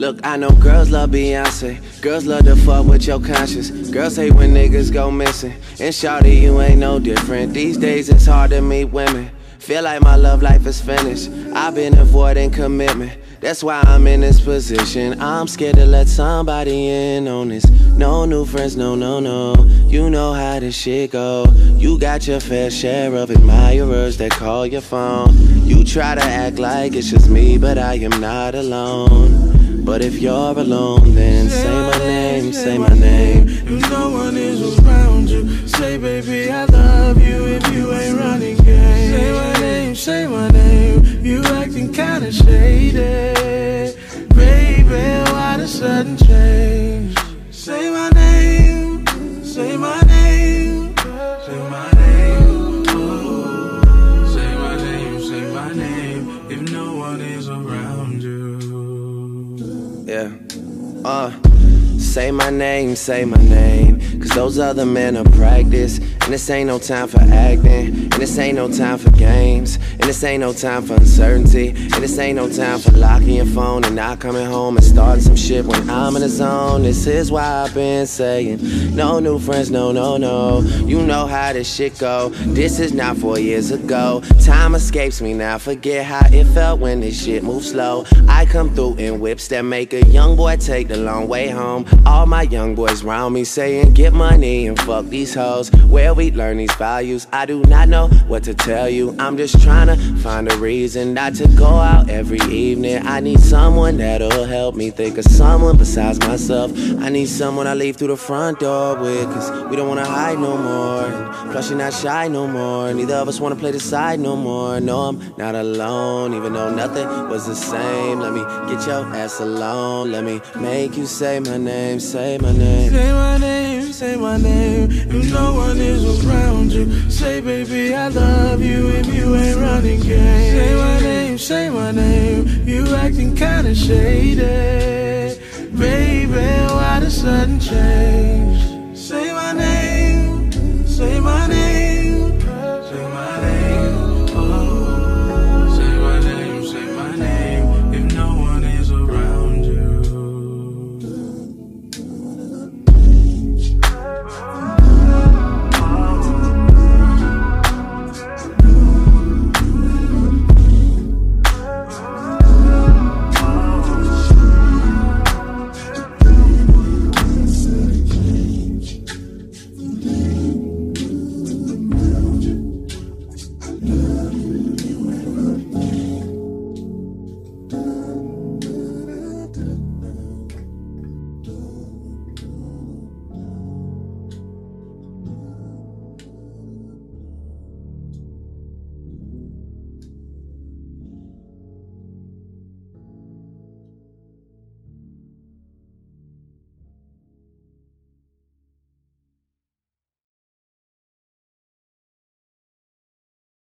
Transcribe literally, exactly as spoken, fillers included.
Look, I know girls love Beyonce, girls love to fuck with your conscience, girls hate when niggas go missing, and shawty, you ain't no different. These days it's hard to meet women, feel like my love life is finished. I've been avoiding commitment, that's why I'm in this position. I'm scared to let somebody in on this. No new friends, no, no, no. You know how this shit go. You got your fair share of admirers that call your phone. You try to act like it's just me, but I am not alone. But if you're alone, then say my name, say my name. If no one is around you, say baby I love you if you ain't running game. Say my name, say my name. You acting kinda shady, baby, why the sudden change? Say my name, say my name, say my name, oh. Say my name, say my name, if no one is around you. Yeah, uh say my name, say my name, cause those other men are practice. And this ain't no time for acting, and this ain't no time for games, and this ain't no time for uncertainty, and this ain't no time for locking your phone and not coming home and starting some shit when I'm in the zone. This is why I've been saying, no new friends, no, no, no. You know how this shit go, this is not four years ago. Time escapes me now, forget how it felt when this shit moves slow. I come through in whips that make a young boy take the long way home. All my young boys round me saying get money and fuck these hoes. Where we learn these values, I do not know what to tell you. I'm just trying to find a reason not to go out every evening. I need someone that'll help me think of someone besides myself. I need someone I leave through the front door with, cause we don't wanna hide no more, and plus you're not shy no more. Neither of us wanna play the side no more. No, I'm not alone, even though nothing was the same. Let me get your ass alone, let me make you say my name, say my name. Say my name, say my name, if no one is around you. Say baby I love you if you ain't running game. Say my name, say my name, you acting kinda shady, baby, why the sudden change?